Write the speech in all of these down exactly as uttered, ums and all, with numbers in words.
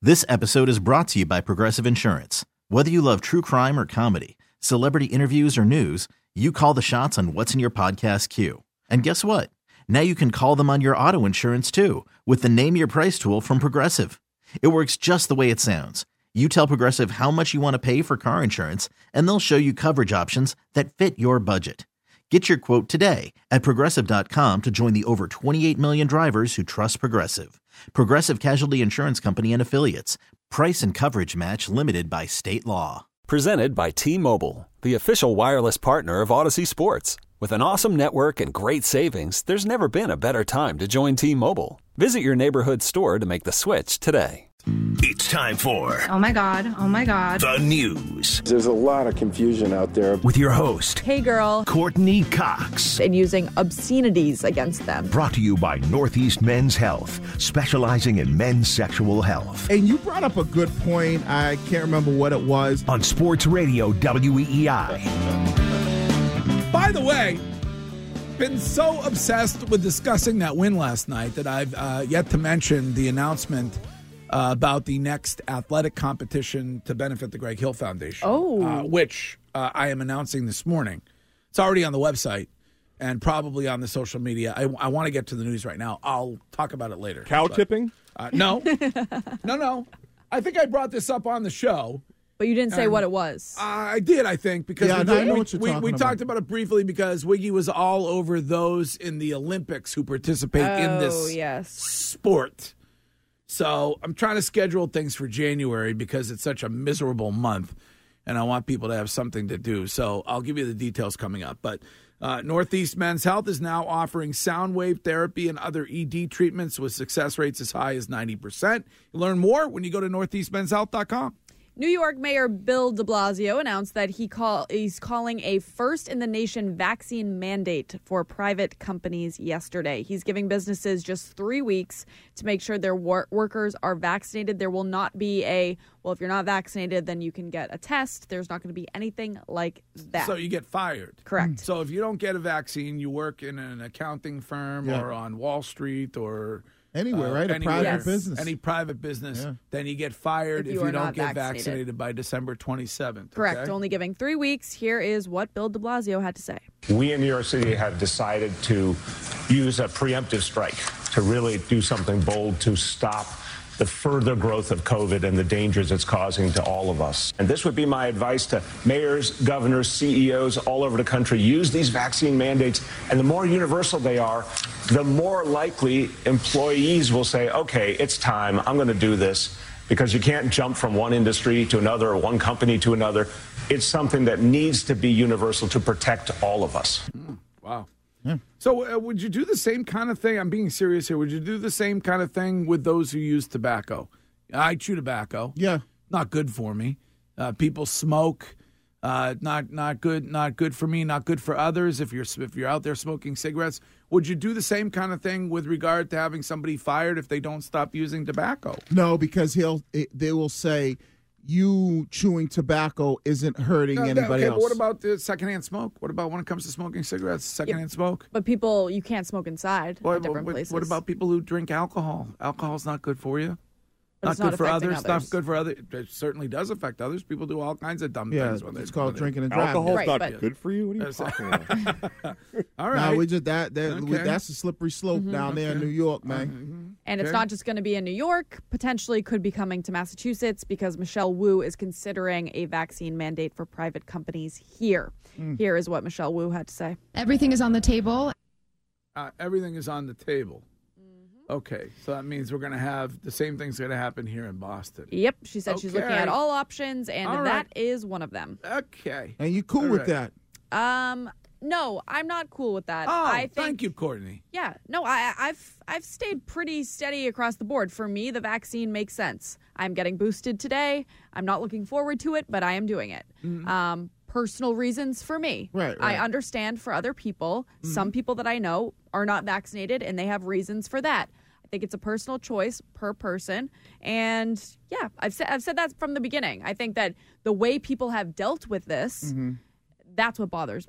This episode is brought to you by Progressive Insurance. Whether you love true crime or comedy, celebrity interviews or news, you call the shots on what's in your podcast queue. And guess what? Now you can call them on your auto insurance too with the Name Your Price tool from Progressive. It works just the way it sounds. You tell Progressive how much you want to pay for car insurance, and they'll show you coverage options that fit your budget. Get your quote today at Progressive dot com to join the over twenty-eight million drivers who trust Progressive. Progressive Casualty Insurance Company and Affiliates. Price and coverage match limited by state law. Presented by T-Mobile, the official wireless partner of Odyssey Sports. With an awesome network and great savings, there's never been a better time to join T-Mobile. Visit your neighborhood store to make the switch today. It's time for Oh my God, oh my God. The News. There's a lot of confusion out there. With your host, Hey Girl, Courtney Cox. And using obscenities against them. Brought to you by Northeast Men's Health, specializing in men's sexual health. And you brought up a good point. I can't remember what it was. On Sports Radio W E E I. By the way, been so obsessed with discussing that win last night that I've uh, yet to mention the announcement uh, about the next athletic competition to benefit the Greg Hill Foundation. Oh. Uh, which uh, I am announcing this morning. It's already on the website and probably on the social media. I, I want to get to the news right now. I'll talk about it later. Cow but, tipping? Uh, no. no, no. I think I brought this up on the show. But you didn't say and, what it was. Uh, I did, I think, because yeah, we, no, I know we, what you're we, talking we about. talked about it briefly because Wiggy was all over those in the Olympics who participate oh, in this yes. sport. So I'm trying to schedule things for January because it's such a miserable month, and I want people to have something to do. So I'll give you the details coming up. But uh, Northeast Men's Health is now offering sound wave therapy and other E D treatments with success rates as high as ninety percent. You learn more when you go to northeast men's health dot com. New York Mayor Bill de Blasio announced that he call, he's calling a first-in-the-nation vaccine mandate for private companies yesterday. He's giving businesses just three weeks to make sure their wor- workers are vaccinated. There will not be a, well, if you're not vaccinated, then you can get a test. There's not going to be anything like that. So you get fired. Correct. So if you don't get a vaccine, you work in an accounting firm Yeah. or on Wall Street or Anywhere, uh, right? A anywhere, private Yes. business. Any private business, Yeah. then you get fired If if you you, are don't not get vaccinated. vaccinated by December twenty-seventh. Correct. Okay? Only giving three weeks. Here is what Bill de Blasio had to say. We in New York City have decided to use a preemptive strike to really do something bold to stop the further growth of COVID and the dangers it's causing to all of us. And this would be my advice to mayors, governors, C E Os all over the country. Use these vaccine mandates, and the more universal they are, the more likely employees will say, okay, it's time, I'm going to do this, because you can't jump from one industry to another or one company to another. It's something that needs to be universal to protect all of us. Mm, wow. Yeah. So uh, would you do the same kind of thing? I'm being serious here. Would you do the same kind of thing with those who use tobacco? I chew tobacco. Yeah. Not good for me. Uh, people smoke. Uh, not not good. Not good for me. Not good for others. If you're if you're out there smoking cigarettes, would you do the same kind of thing with regard to having somebody fired if they don't stop using tobacco? No, because he'll it, they will say you chewing tobacco isn't hurting No, no, anybody okay, else. But what about the secondhand smoke? What about when it comes to smoking cigarettes? Secondhand smoke. But people, you can't smoke inside What, at different what, places. what about people who drink alcohol? Alcohol's not good for you. But Not it's good not for affecting others, others. Not good for others. It certainly does affect others. People do all kinds of dumb yeah, things when they're it's called when they're- drinking and driving. Alcohol's Right, not but- good for you? What are you Yes. talking about? All right. No, we just that, that we, Okay. that's a slippery slope Mm-hmm. down there in Okay. New York, man. Mm-hmm. And it's Okay. not just going to be in New York, potentially could be coming to Massachusetts because Michelle Wu is considering a vaccine mandate for private companies here. Mm. Here is what Michelle Wu had to say. Everything is on the table. Uh, everything is on the table. Mm-hmm. Okay, so that means we're going to have the same thing's going to happen here in Boston. Yep, she said she's looking Okay. at all options, and All that right. is one of them. Okay. And you cool All with right. that? Um, no, I'm not cool with that. Oh, I think, thank you, Courtney. Yeah, no, I, I've I've stayed pretty steady across the board. For me, the vaccine makes sense. I'm getting boosted today. I'm not looking forward to it, but I am doing it. Mm-hmm. Um, personal reasons for me. Right, right. I understand for other people. Mm-hmm. Some people that I know are not vaccinated, and they have reasons for that. I think it's a personal choice per person. And yeah, I've said I've said that from the beginning. I think that the way people have dealt with this, Mm-hmm. that's what bothers me.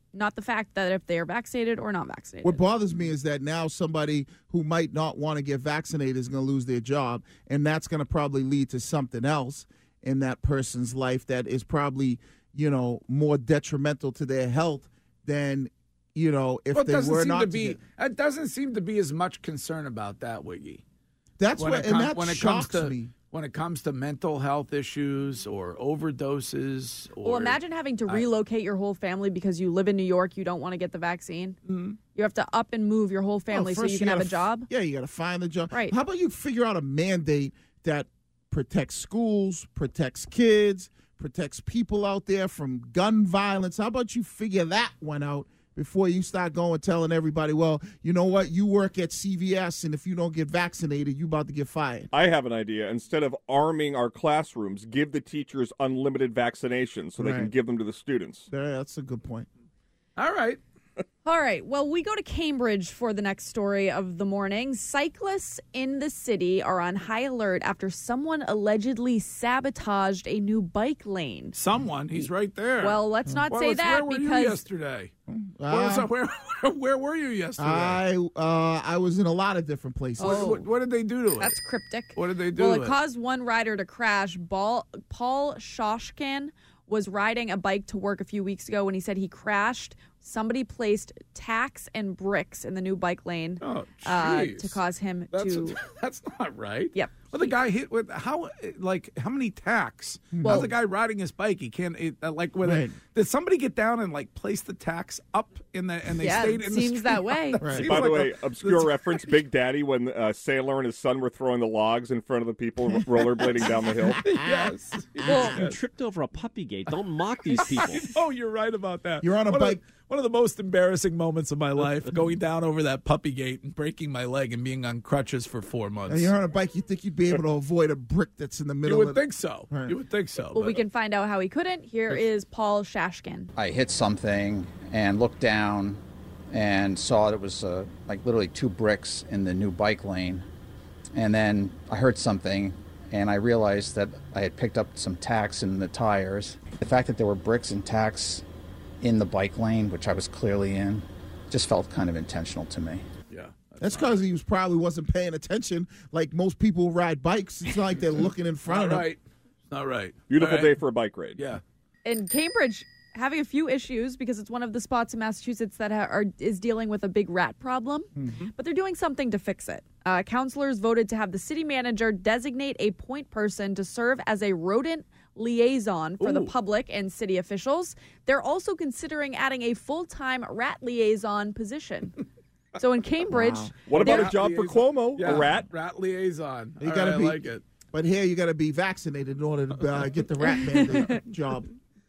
not the fact that if they are vaccinated or not vaccinated. What bothers me is that now somebody who might not want to get vaccinated is going to lose their job, and that's going to probably lead to something else in that person's life that is probably, you know, more detrimental to their health than, you know, if well, it they doesn't were seem not to to be. get- It doesn't seem to be as much concern about that, Wiggy. That's when what, it and com- that when it shocks comes to me. when it comes to mental health issues or overdoses. Or, well, imagine having to I- relocate your whole family because you live in New York, you don't want to get the vaccine. Mm-hmm. You have to up and move your whole family Oh, so first you can have a gotta job. f- Yeah, you got to find the job. Right. How about you figure out a mandate that protects schools, protects kids, protects people out there from gun violence? How about you figure that one out before you start going telling everybody, well, you know what, you work at C V S, and if you don't get vaccinated, you about to get fired. I have an idea. Instead of arming our classrooms, give the teachers unlimited vaccinations so they can Right. give them to the students. Yeah, that's a good point. All right. All right. Well, we go to Cambridge for the next story of the morning. Cyclists in the city are on high alert after someone allegedly sabotaged a new bike lane. Someone, he's right there. Well, let's not Well, say let's- that where were because you yesterday? Uh, where, was, where, where were you yesterday? I uh, I was in a lot of different places. what, what, what did they do to it? that's cryptic. What did they do Well, to it it? caused one rider to crash. Ball, Paul Shoshkan was riding a bike to work a few weeks ago when he said he crashed. Somebody placed tacks and bricks in the new bike lane Oh, uh, jeez. to cause him That's, to. that's not right. Yep. Well, the guy hit with how, like, how many tacks? Well- How's the guy riding his bike? He can't, it, uh, like, with Right. it. Did somebody get down and, like, place the tacks up in the, and they Yeah, stayed it in the seems street? that way. That Right. seems By the like way, a- obscure reference, Big Daddy, when uh, Sailor and his son were throwing the logs in front of the people rollerblading down the hill. Yes. You tripped over a puppy gate. Don't mock these people. Oh, you're right about that. You're on a one bike. Of the, one of the most embarrassing moments of my life, going down over that puppy gate and breaking my leg and being on crutches for four months. And you're on a bike, you think you'd be able to avoid a brick that's in the You middle would of the- think so. Right. You would think so. Well, we but- can find out how he couldn't. Here is Paul Shashkin. I hit something and looked down and saw it was uh, like literally two bricks in the new bike lane. And then I heard something and I realized that I had picked up some tacks in the tires. The fact that there were bricks and tacks in the bike lane, which I was clearly in, just felt kind of intentional to me. Yeah. That's because he was probably wasn't paying attention like most people who ride bikes. It's not like they're looking in front Not of them. right. Not right. Beautiful All right. day for a bike raid. Yeah. In Cambridge, having a few issues because it's one of the spots in Massachusetts that ha- are is dealing with a big rat problem, but they're doing something to fix it. Uh, councilors voted to have the city manager designate a point person to serve as a rodent liaison for the Ooh. public and city officials. They're also considering adding a full-time rat liaison position. So in Cambridge, What about they're- a job for liaison. Cuomo? Yeah. A rat? Rat liaison. You All gotta right, be- I like it. But here you got to be vaccinated in order to uh, get the rat mandate job.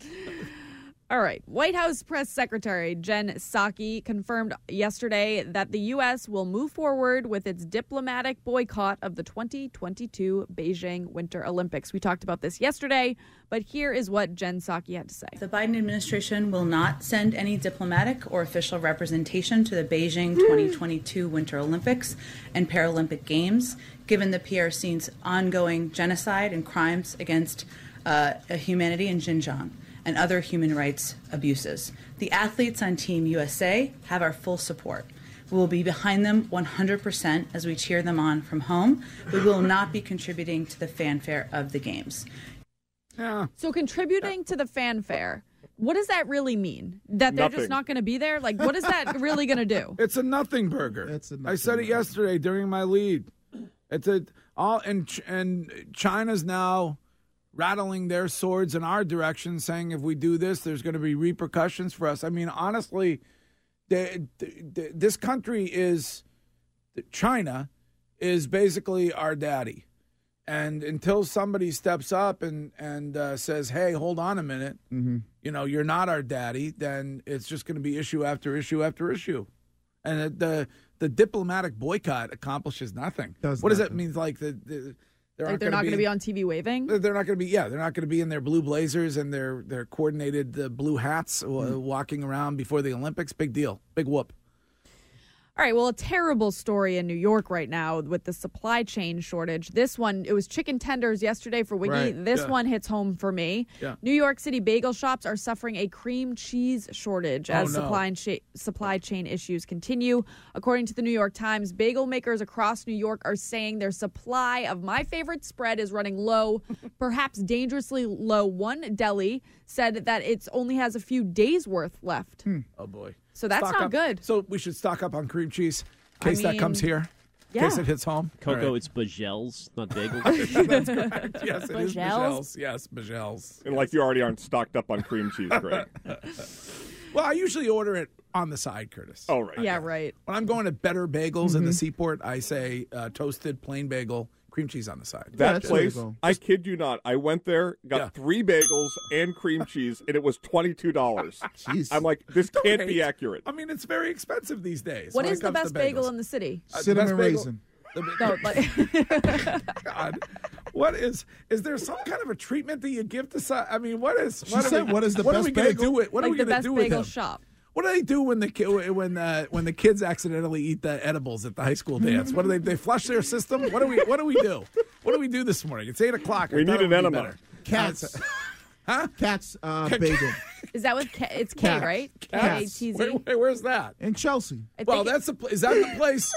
All right. White House Press Secretary Jen Psaki confirmed yesterday that the U S will move forward with its diplomatic boycott of the twenty twenty-two Beijing Winter Olympics. We talked about this yesterday, but here is what Jen Psaki had to say. The Biden administration will not send any diplomatic or official representation to the Beijing twenty twenty-two Winter Olympics and Paralympic Games, given the P R C's ongoing genocide and crimes against uh, humanity in Xinjiang and other human rights abuses. The athletes on Team U S A have our full support. We will be behind them one hundred percent as we cheer them on from home. We will not be contributing to the fanfare of the Games. Yeah. So contributing to the fanfare, what does that really mean? That they're Nothing. just not going to be there? Like, what is that really going to do? It's a nothing burger. It's a I nothing said it burger. yesterday during my lead. It's a all and Ch- and China's now rattling their swords in our direction, saying if we do this, there's going to be repercussions for us. I mean, honestly, the, the, the, this country is China is basically our daddy, and until somebody steps up and and uh, says, "Hey, hold on a minute," Mm-hmm. you know, you're not our daddy, then it's just going to be issue after issue after issue. And the the, the diplomatic boycott accomplishes nothing. Does what does that nothing. mean? Like the, the they're, Like, they're not going to be on T V waving? They're not going to be. Yeah, they're not going to be in their blue blazers and their their coordinated uh, blue hats uh, Mm. walking around before the Olympics. Big deal. Big whoop. All right, well, a terrible story in New York right now with the supply chain shortage. This one, it was chicken tenders yesterday for Wiggy. Right, This yeah. one hits home for me. Yeah. New York City bagel shops are suffering a cream cheese shortage Oh, as no. supply, and sh- supply chain issues continue. According to the New York Times, bagel makers across New York are saying their supply of my favorite spread is running low, perhaps dangerously low. One deli said that it only has a few days' worth left. Oh, boy. So that's Stock not up. good. So we should stock up on cream cheese in I case that mean, comes here. In yeah. case it hits home. Coco, All right. it's Bajels, not bagels. That's correct. Yes, it is Bajels? Bajels. Yes, Bajels. And like you already aren't stocked up on cream cheese, Greg. Well, I usually order it on the side, Curtis. Oh, right. Yeah, right. When I'm going to Better Bagels Mm-hmm. in the Seaport, I say uh, toasted plain bagel, cream cheese on the side. That that's where you place, go. I kid you not, I went there, got Yeah. three bagels and cream cheese, and it was twenty-two dollars. Jeez. I'm like, this can't Right. be accurate. I mean, it's very expensive these days. What when is it the comes to best bagel bagels. in the city? Uh, the Cinnamon best bagel- raisin. the- No, like God, what is? Is there some kind of a treatment that you give to? si- I mean, what is? She What are said, we, what is the what best are we gonna bagel? do with? What are like we the gonna best do with bagel him? shop. What do they do when the ki- when uh, when the kids accidentally eat the edibles at the high school dance? What do they? They flush their system. What do we? What do we do? What do we do this morning? It's eight o'clock. I We thought need it would an be enema. better. Cats. Huh? Cats uh, bagel Is that with K? It's K, Cats. right? K A Cats. T Where, Z. where- where's that? in Chelsea. I Well, think that's the. pl- Is that the place?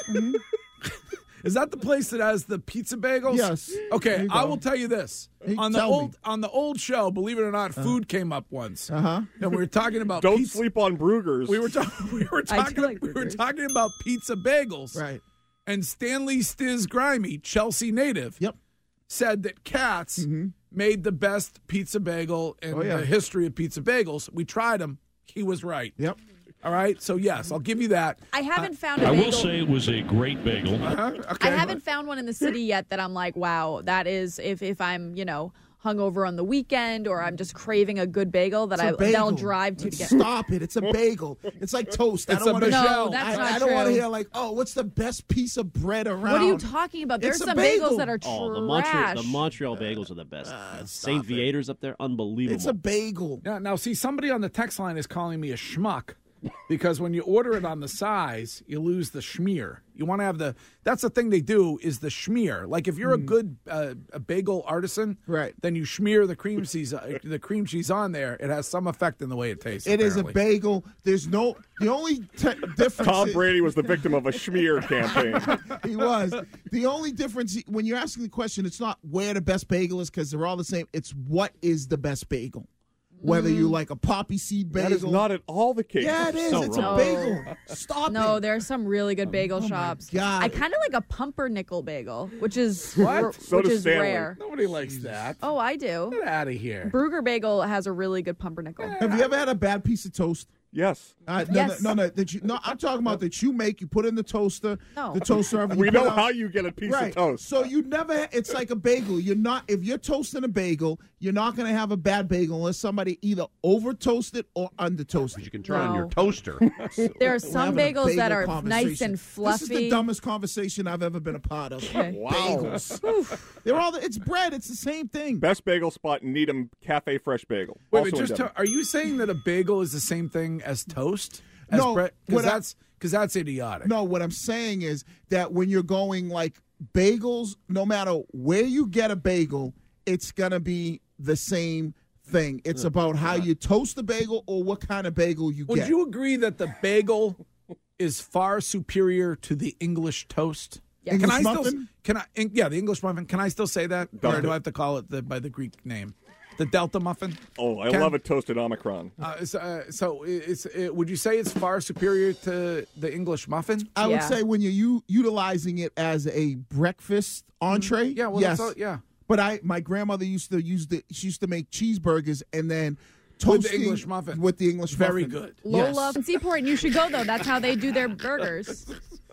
Is that the place that has the pizza bagels? Yes. There Okay, you I go. will tell you this. Hey, on the tell me. old on the old show, believe it or not, food came up once. Uh huh. And we were talking about Don't pizza. sleep on Brugger's. We were talking. We were I do talking. like we were burgers. talking about pizza bagels. Right. And Stanley Stiz Grimy, Chelsea native, Yep. said that Katz made the best pizza bagel in Oh, yeah. the history of pizza bagels. We tried him. He was right. Yep. All right. So yes, I'll give you that. I haven't found a I bagel. will say it was a great bagel. Uh-huh. Okay. I haven't found one in the city yet that I'm like, wow, that is if if I'm, you know, hungover on the weekend or I'm just craving a good bagel that It's a I bagel. they'll drive to to get. Stop it. It's a bagel. It's like toast. It's I don't a want to Michelle. No, that's I, not I don't want to true. hear like, oh, what's the best piece of bread around? What are you talking about? There's It's a some bagel. bagels that are Oh, the trash. Montreal, the Montreal bagels are the best. Saint Viator's up there, unbelievable. It's a bagel. Now, now, see, somebody on the text line is calling me a schmuck because when you order it on the size, you lose the schmear. You want to have the. That's the thing they do is the schmear. Like if you're a good uh, a bagel artisan, Right. Then you smear the cream cheese. Uh, the cream cheese on there. It has some effect in the way it tastes. It is a apparently. bagel. There's no. The only te- difference. Tom is- Brady was the victim of a schmear campaign. He was. The only difference when you're asking the question, it's not where the best bagel is because they're all the same. It's what is the best bagel. Whether you like a poppy seed bagel. That is not at all the case. Yeah, it is. So it's wrong. a bagel. Stop No, it. there are some really good bagel Oh, my shops. God. I kind of like a pumpernickel bagel, which is What? r- So which does is Stanley. rare. Nobody likes that. Oh, I do. Get out of here. Brugger Bagel has a really good pumpernickel. Have you ever had a bad piece of toast? Yes. Uh, no, Yes. no, no, no, that you, no. I'm talking about that you make. You put in the toaster. No. The toaster oven. We you put know out- how you get a piece right. of toast. So you never. It's like a bagel. You're not. If you're toasting a bagel, you're not going to have a bad bagel unless somebody either over toasted or under toasted. You can turn on your No. toaster. There are We're some having a bagels that bagel are nice conversation. and fluffy. This is the dumbest conversation I've ever been a part of. Okay. Wow. Bagels. They're all. It's bread. It's the same thing. Best bagel spot, Needham Cafe Fresh Bagel. Wait, also wait, in just Devon. tell, are you saying that a bagel is the same thing as toast? As No, bread? Because what I- that's because that's idiotic. No, what I'm saying is that when you're going like bagels, no matter where you get a bagel, it's gonna be the same thing. It's about how you toast the bagel or what kind of bagel you Would get. you agree that the bagel is far superior to the English toast? Yes. Can I English still muffin? can I in- yeah the English muffin? Can I still say that, or do I have to call it the, by the Greek name, the Delta muffin? Oh, I Ken? love a toasted Omicron. Uh, so, uh, so it's it, would you say it's far superior to the English muffin? I would Yeah. say when you're u- utilizing it as a breakfast entree, Yeah, well, yes. that's all, yeah. But I, my grandmother used to use the. She used to make cheeseburgers and then With the toasting English muffin. With the English Very muffin. good. Lola Yes. in Seaport, and you should go though. That's how they do their burgers.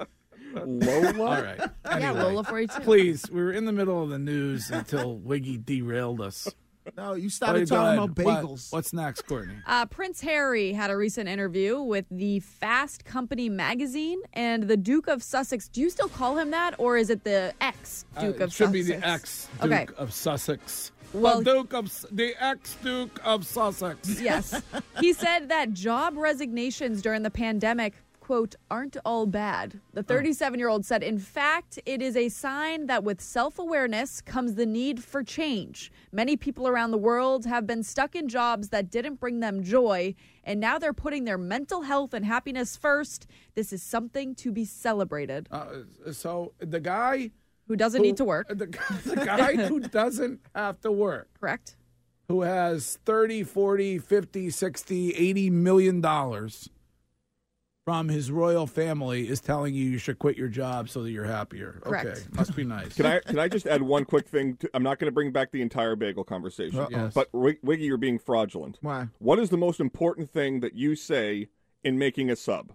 Lola? All right. Yeah, Anyway, Lola forty-two. please, we were in the middle of the news until Wiggy derailed us. No, you Oh, started go talking ahead. about What- bagels. what's next, Courtney? Uh, Prince Harry had a recent interview with the Fast Company magazine, and the Duke of Sussex. Do you still call him that, or is it the ex Duke Uh, of it should Sussex? be the ex Duke Okay. of Sussex. Well- the Duke of S- the ex Duke of Sussex. Yes. He said that job resignations during the pandemic quote, aren't all bad. The thirty-seven-year-old said, in fact, it is a sign that with self-awareness comes the need for change. Many people around the world have been stuck in jobs that didn't bring them joy, and now they're putting their mental health and happiness first. This is something to be celebrated. Uh, so the guy who doesn't who, need to work. The, the guy who doesn't have to work. Correct. Who has thirty, forty, fifty, sixty, eighty million dollars from his royal family is telling you you should quit your job so that you're happier. Correct. Okay, must be nice. Can I can I just add one quick thing? To, I'm not going to bring back the entire bagel conversation, Yes. but Wiggy, you're being fraudulent. Why? What is the most important thing that you say in making a sub?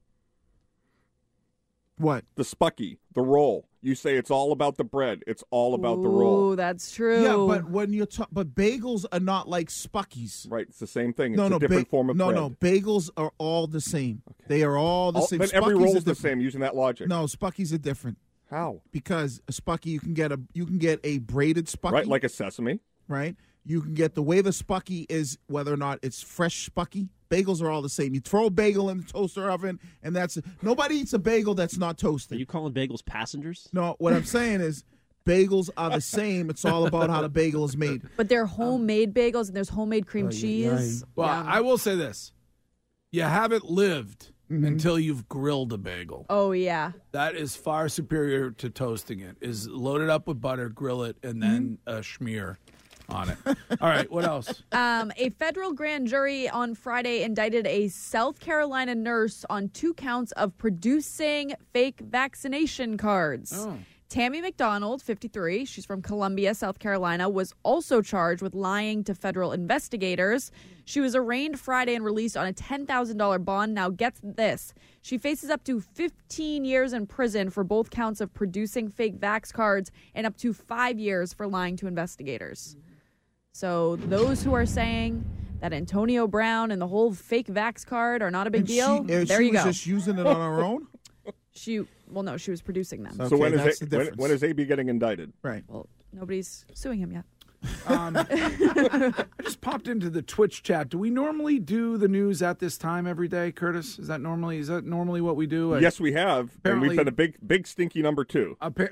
What? The spucky, the roll. You say it's all about the bread. It's all about the roll. Ooh, that's true. Yeah, but when you're ta- but bagels are not like Spuckies. Right, it's the same thing. It's no, a no, different ba- form of no, bread. no. Bagels are all the same. Okay. They are all the all, same. Then every Spuckies roll are is the different. same using that logic. No, Spuckies are different. How? Because a Spucky, you can get a you can get a braided Spucky. Right, like a sesame. Right. You can get the way the Spucky is, whether or not it's fresh Spucky. Bagels are all the same. You throw a bagel in the toaster oven, and that's nobody eats a bagel that's not toasted. Are you calling bagels passengers? No, what I'm saying is bagels are the same. It's all about how the bagel is made. But they're homemade bagels, and there's homemade cream Oh, cheese. Well, Yum. I will say this. You haven't lived Mm-hmm. until you've grilled a bagel. Oh, yeah. That is far superior to toasting it. Is load it up with butter, grill it, and then Mm-hmm. uh, smear on it. All right, what else? Um, a federal grand jury on Friday indicted a South Carolina nurse on two counts of producing fake vaccination cards. Oh. Tammy McDonald, fifty-three, she's from Columbia, South Carolina, was also charged with lying to federal investigators. She was arraigned Friday and released on a ten thousand dollars bond. Now, get this. She faces up to fifteen years in prison for both counts of producing fake vax cards and up to five years for lying to investigators. So those who are saying that Antonio Brown and the whole fake vax card are not a big And deal, she, uh, there she you was go. just using it on her own? She, well, no, she was producing them. Okay, so when is, that's it, the when, difference. when is A B getting indicted? Right. Well, nobody's suing him yet. Um, I just popped into the Twitch chat. Do we normally do the news at this time every day, Curtis? Is that normally is that normally what we do? Yes, we have, and Apparently- we've been a big, big stinky number two. Appa-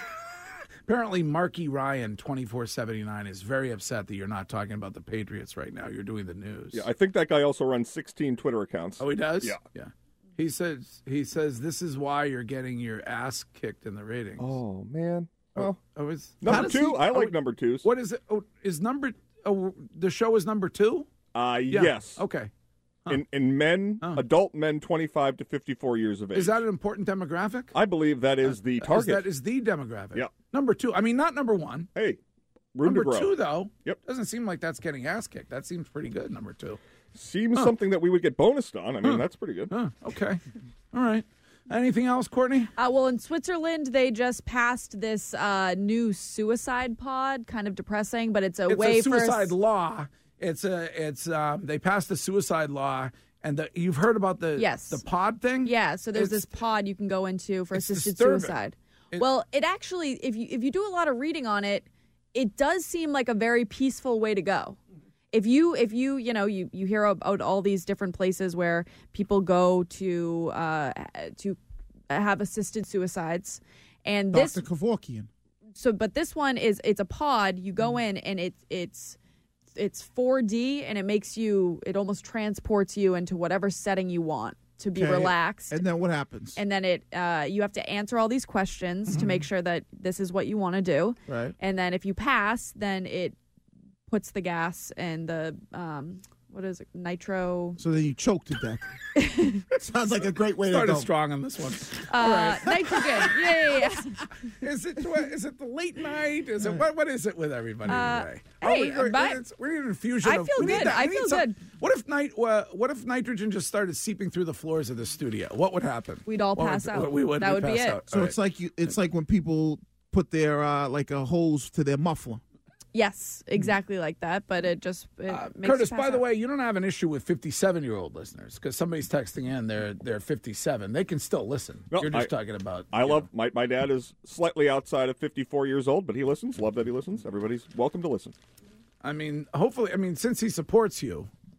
Apparently, Marky Ryan, twenty-four seventy-nine, is very upset that you're not talking about the Patriots right now. You're doing the news. Yeah, I think that guy also runs sixteen Twitter accounts. Oh, he does? Yeah. Yeah. He says he says this is why you're getting your ass kicked in the ratings. Oh man. Oh, Well, oh, is, number how does two. he- I like oh, number twos. What is it? Oh, is number oh, the show is number two? Uh, Yeah. yes. Okay. Huh. In in men, Oh. adult men, twenty-five to fifty-four years of age. Is that an important demographic? I believe that is the Is target. that is the demographic? Yep. Number two. I mean, not number one. Hey, room number to grow. two, though. Yep. Doesn't seem like that's getting ass kicked. That seems pretty good. Number two. Seems Huh. something that we would get bonused on. I mean, Huh. that's pretty good. Huh. Okay. All right. Anything else, Courtney? Uh, well, in Switzerland, they just passed this uh, new suicide pod. Kind of depressing, but it's a It's way a suicide for law. It's a. It's. Um, they passed the suicide law, and the, you've heard about the Yes. the pod thing. Yeah, so there's It's- this pod you can go into for it's assisted disturbing. suicide. It- well, it actually, if you if you do a lot of reading on it, it does seem like a very peaceful way to go. If you if you you know you, you hear about all these different places where people go to uh, to have assisted suicides, and this Doctor Kevorkian. so but this one is it's a pod. You go in and it's it's it's four D and it makes you it almost transports you into whatever setting you want to be Okay. relaxed. And then what happens? And then it, uh, you have to answer all these questions to make sure that this is what you want to do. Right. And then if you pass, then it puts the gas and the, um, what is it, nitro. So then you choke to death. Sounds like a great way Started to go. strong on this one. Uh, nitrogen. Yeah, yeah, yeah. Is it is it the late night? Is it what what is it with everybody Uh, today? hey, we're, my- we're, we're in an infusion. I of, feel we need good. that- I we need feel some- good. What if night? Uh, what if nitrogen just started seeping through the floors of the studio? What would happen? We'd all What pass would, out. We would. That we'd would be pass it. out. So All it's right. like you, it's like when people put their uh, like a hose to their muffler. Yes, exactly like that. But it just it Uh, makes Curtis, you by pass the out. way, you don't have an issue with fifty-seven-year-old listeners because somebody's texting in. They're they're fifty-seven. They can still listen. No, You're just I- talking about. I you love know. my my dad is slightly outside of fifty-four years old, but he listens. Love that he listens. Everybody's welcome to listen. I mean, hopefully, I mean, since he supports you,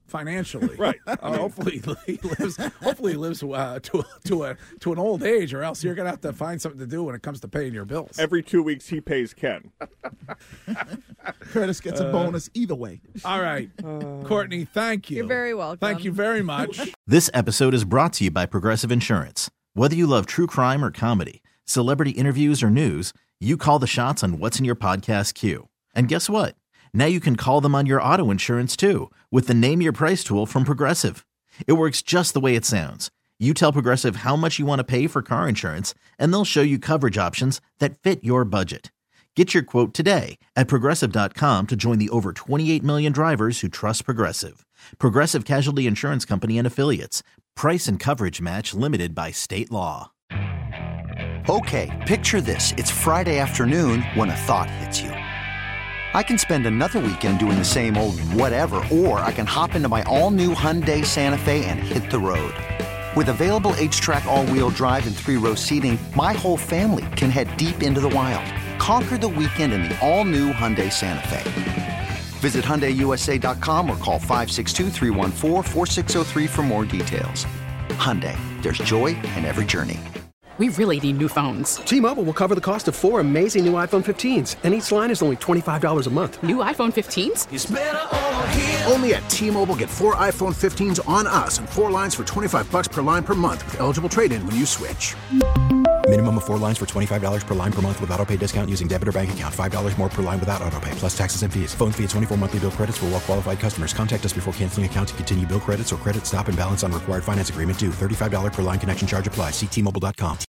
financially. Right. Uh, hopefully he lives. Hopefully he lives uh, to to a to an old age, or else you're gonna have to find something to do when it comes to paying your bills. Every two weeks he pays Ken. Curtis gets a Uh, bonus either way. All right, Courtney. Thank you. You're very welcome. Thank you very much. This episode is brought to you by Progressive Insurance. Whether you love true crime or comedy, celebrity interviews or news, you call the shots on what's in your podcast queue. And guess what? Now you can call them on your auto insurance too with the Name Your Price tool from Progressive. It works just the way it sounds. You tell Progressive how much you want to pay for car insurance, and they'll show you coverage options that fit your budget. Get your quote today at Progressive dot com to join the over twenty-eight million drivers who trust Progressive. Progressive Casualty Insurance Company and Affiliates. Price and coverage match limited by state law. Okay, picture this. It's Friday afternoon when a thought hits you. I can spend another weekend doing the same old whatever, or I can hop into my all-new Hyundai Santa Fe and hit the road. With available H-Track all-wheel drive and three-row seating, my whole family can head deep into the wild. Conquer the weekend in the all-new Hyundai Santa Fe. Visit Hyundai U S A dot com or call five six two, three one four, four six zero three for more details. Hyundai, there's joy in every journey. We really need new phones. T-Mobile will cover the cost of four amazing new iPhone fifteens, and each line is only twenty-five dollars a month. New iPhone fifteens? It's better over here. Only at T-Mobile, get four iPhone fifteens on us and four lines for twenty-five dollars per line per month with eligible trade-in when you switch. Minimum of four lines for twenty-five dollars per line per month with autopay discount using debit or bank account. five dollars more per line without autopay, plus taxes and fees. Phone fee at twenty-four monthly bill credits for well-qualified customers. Contact us before canceling account to continue bill credits or credit stop and balance on required finance agreement due. thirty-five dollars per line connection charge applies. See T Mobile dot com.